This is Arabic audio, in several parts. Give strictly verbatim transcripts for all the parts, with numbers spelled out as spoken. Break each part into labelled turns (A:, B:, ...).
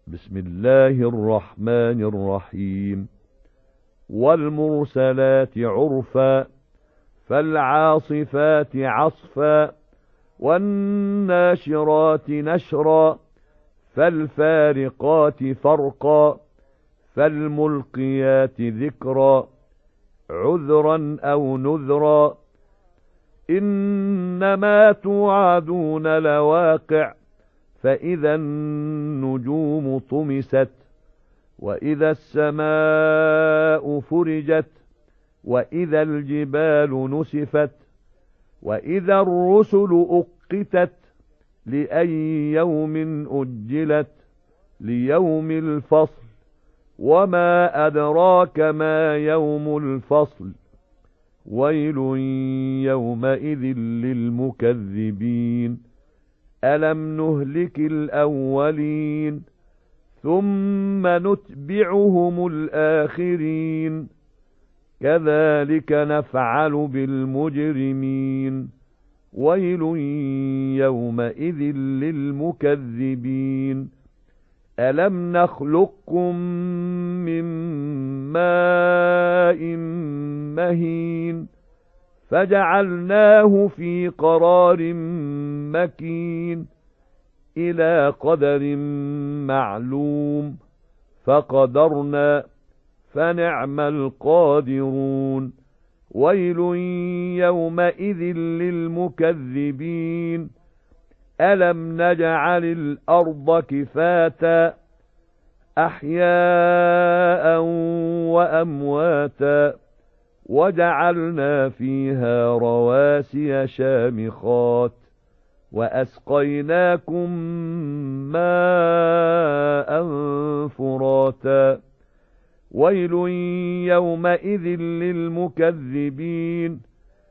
A: بسم الله الرحمن الرحيم. والمرسلات عرفا فالعاصفات عصفا والناشرات نشرا فالفارقات فرقا فالملقيات ذكرا عذرا أو نذرا إنما توعدون لواقع فإذا النجوم طمست وإذا السماء فرجت وإذا الجبال نسفت وإذا الرسل أقتت لأي يوم أجلت ليوم الفصل وما أدراك ما يوم الفصل ويل يومئذ للمكذبين ألم نهلك الأولين ثم نتبعهم الآخرين كذلك نفعل بالمجرمين ويل يومئذ للمكذبين ألم نخلقكم من ماء مهين فجعلناه في قرار مكين إلى قدر معلوم فقدرنا فنعم القادرون ويل يومئذ للمكذبين ألم نجعل الأرض كفاتا أحياء وأمواتا وجعلنا فيها رواسي شامخات وأسقيناكم ماء فراتا ويل يومئذ للمكذبين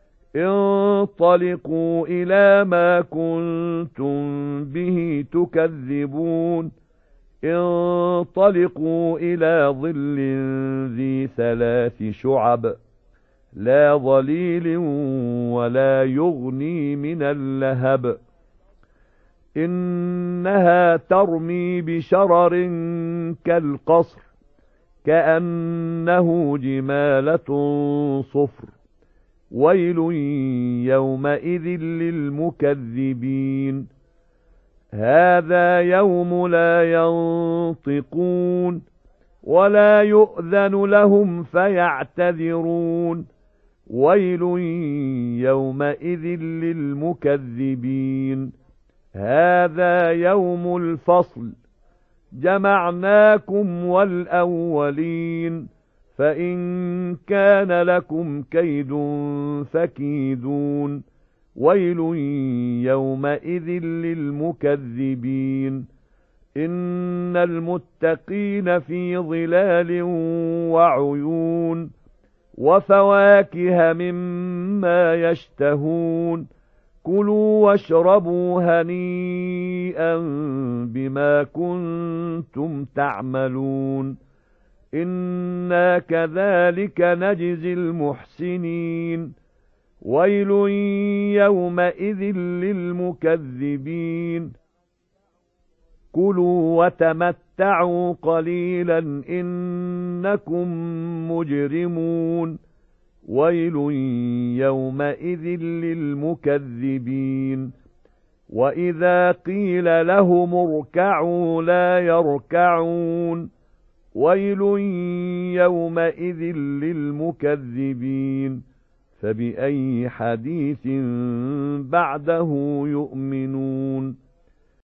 A: انطلقوا إلى ما كنتم به تكذبون انطلقوا إلى ظل ذي ثلاث شعب لا ظليل ولا يغني من اللهب إنها ترمي بشرر كالقصر كأنه جمالة صفر ويل يومئذ للمكذبين هذا يوم لا ينطقون ولا يؤذن لهم فيعتذرون ويل يومئذ للمكذبين هذا يوم الفصل جمعناكم والأولين فإن كان لكم كيد فكيدون ويل يومئذ للمكذبين إن المتقين في ظلال وعيون وفواكه مما يشتهون كلوا واشربوا هنيئا بما كنتم تعملون إنا كذلك نجزي المحسنين ويل يومئذ للمكذبين كلوا وتمتعوا قليلا إنكم مجرمون ويل يومئذ للمكذبين وإذا قيل لهم اركعوا لا يركعون ويل يومئذ للمكذبين فبأي حديث بعده يؤمنون